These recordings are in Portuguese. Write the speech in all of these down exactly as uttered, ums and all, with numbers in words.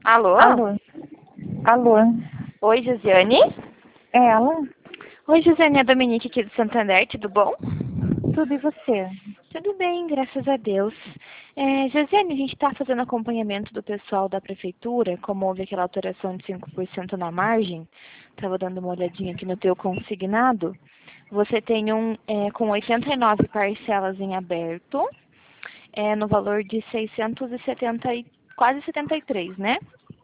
Alô? Alô? Alô? Oi, Josiane? É ela? Oi, Josiane, é a Dominique aqui do Santander, tudo bom? Tudo e você? Tudo bem, graças a Deus. É, Josiane, a gente está fazendo acompanhamento do pessoal da prefeitura, como houve aquela alteração de cinco por cento na margem, estava dando uma olhadinha aqui no teu consignado. Você tem um é, com oitenta e nove parcelas em aberto, é, no valor de seiscentos e setenta, e- quase setenta e três, né?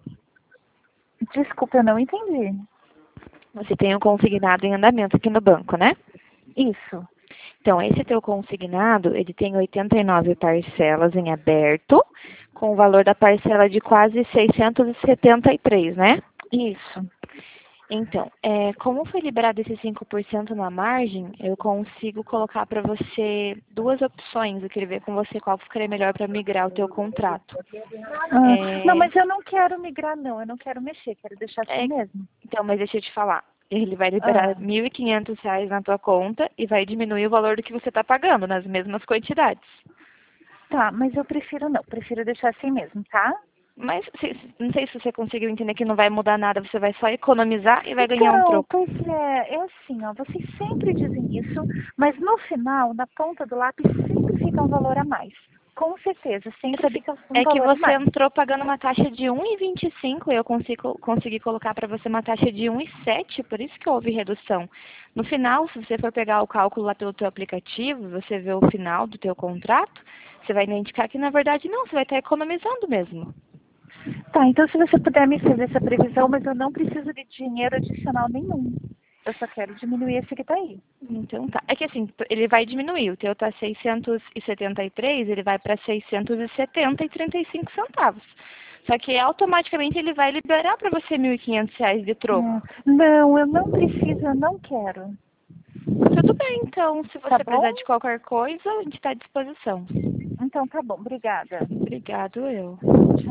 Desculpa, eu não entendi. Você tem um consignado em andamento aqui no banco, né? Isso. Então, esse teu consignado, ele tem oitenta e nove parcelas em aberto, com o valor da parcela de quase seiscentos e setenta e três, né? Isso. Então, é, como foi liberado esse cinco por cento na margem, eu consigo colocar para você duas opções. Eu queria ver com você qual ficaria melhor para migrar o teu contrato. Ah, não, É, mas eu não quero migrar, não. Eu não quero mexer. Quero deixar assim é, mesmo. então, mas deixa eu te falar. Ele vai liberar Ah, mil e quinhentos reais na tua conta e vai diminuir o valor do que você está pagando, nas mesmas quantidades. tá, mas eu prefiro não. Prefiro deixar assim mesmo, tá? Mas se- não sei se você conseguiu entender que não vai mudar nada, você vai só economizar e vai ganhar um Então, troco. pois é, é assim, ó. Vocês sempre dizem isso, mas no final, na ponta do lápis, sempre fica um valor a mais. Com certeza, sempre Sabe, fica um é que valor a você mais. entrou pagando uma taxa de um e vinte e cinco e eu consigo, consegui colocar para você uma taxa de um e sete, por isso que houve redução. No final, se você for pegar o cálculo lá pelo teu aplicativo, você vê o final do teu contrato, você vai identificar que na verdade não, você vai estar economizando mesmo. Tá, então se você puder me fazer essa previsão, mas eu não preciso de dinheiro adicional nenhum. Eu só quero diminuir esse que tá aí. Então tá. É que assim, ele vai diminuir. O teu tá seiscentos e setenta e três, ele vai para seiscentos e setenta e trinta e cinco centavos. Só que automaticamente ele vai liberar para você mil e quinhentos reais de troco. É, não, eu não preciso, eu não quero. Tudo bem, então. Se Tá você bom? precisar de qualquer coisa, a gente está à disposição. Então tá bom, obrigada. Obrigado, eu.